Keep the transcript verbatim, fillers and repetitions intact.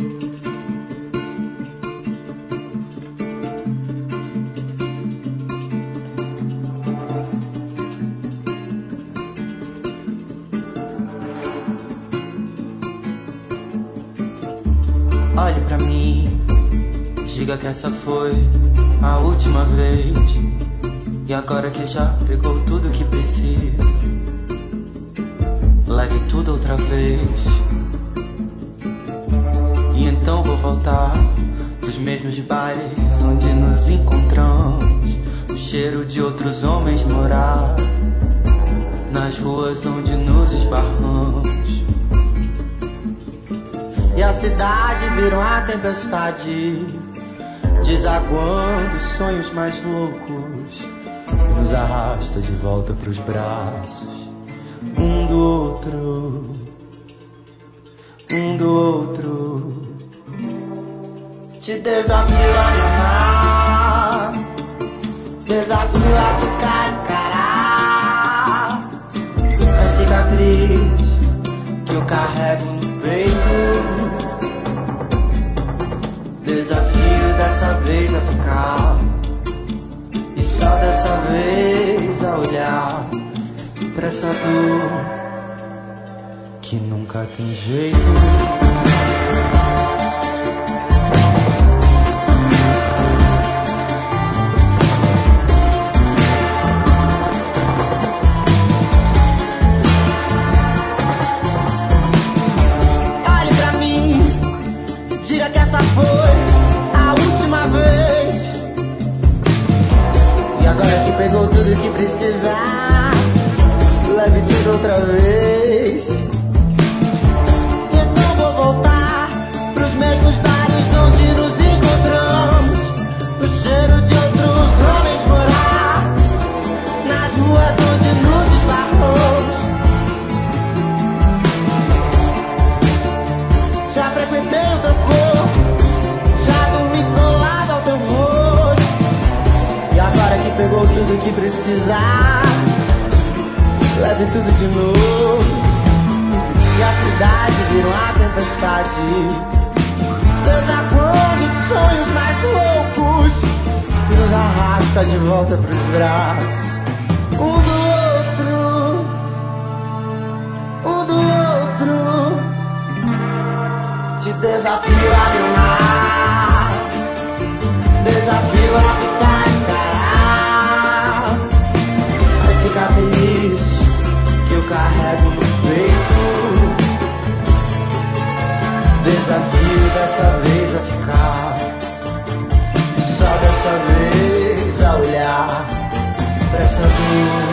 Olhe pra mim, diga que essa foi a última vez. E agora que já pegou tudo que precisa, leve tudo outra vez. E então vou voltar pros mesmos bares onde nos encontramos, no cheiro de outros homens morar, nas ruas onde nos esbarramos. E a cidade vira uma tempestade, desaguando sonhos mais loucos, nos arrasta de volta pros braços um do outro, um do outro. Te desafio a me amar, desafio a ficar encarar a cicatriz que eu carrego no peito. Desafio dessa vez a ficar, e só dessa vez a olhar pra essa dor que nunca tem jeito. Pegou tudo que precisa, leve tudo outra vez. E então vou voltar pros mesmos bares onde nos encontramos, no cheiro de outros homens morar, nas ruas onde nos esbarramos. Já frequentei o teu corpo, já dormi colado ao teu rosto, e agora que pegou tudo que precisa, leve tudo de novo. E a cidade vira uma tempestade, desaguando sonhos mais loucos, e nos arrasta de volta pros braços um do outro, um do outro. Te desafio a me amar, desafio a ficar cicatriz que eu carrego no peito. Desafio dessa vez a ficar, e só dessa vez a olhar pra essa dor